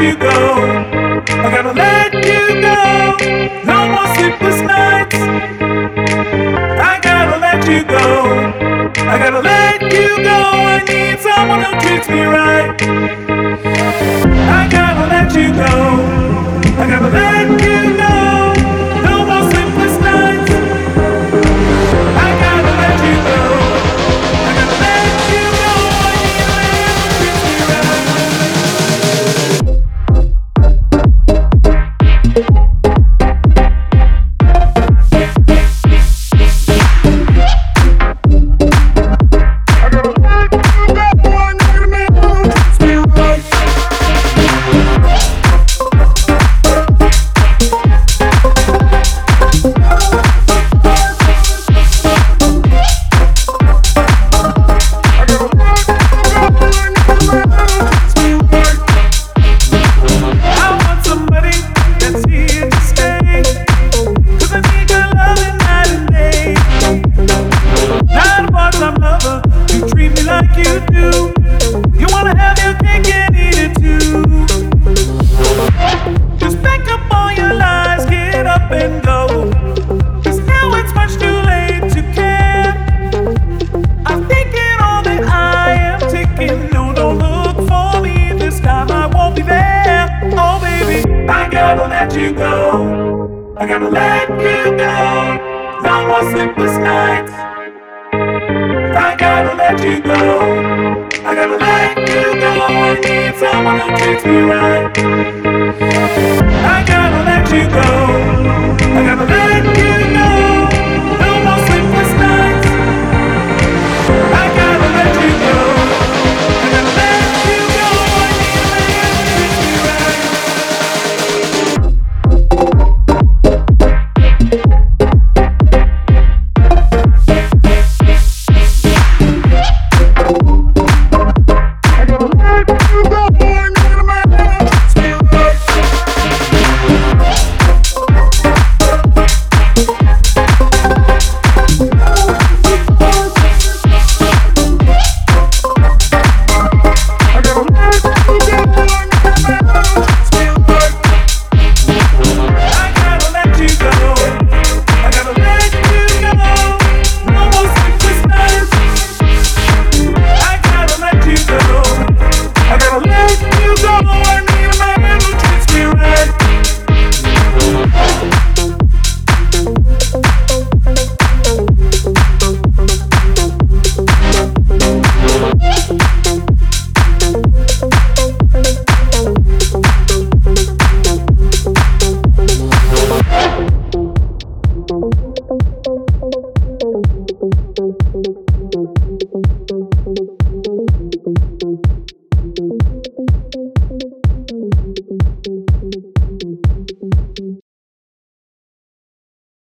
you go. I gotta let you go. No more sleepless nights. I gotta let you go. I gotta let you go. I need someone who treats me right. I gotta let you go. I gotta let you go. No more sleepless nights. I gotta let you go. I gotta let you go. I need a man who treats me right. I gotta let you go. No more sleepless nights. I gotta let you go. I gotta let you go. I need someone who treats me right. I gotta let you go. I gotta let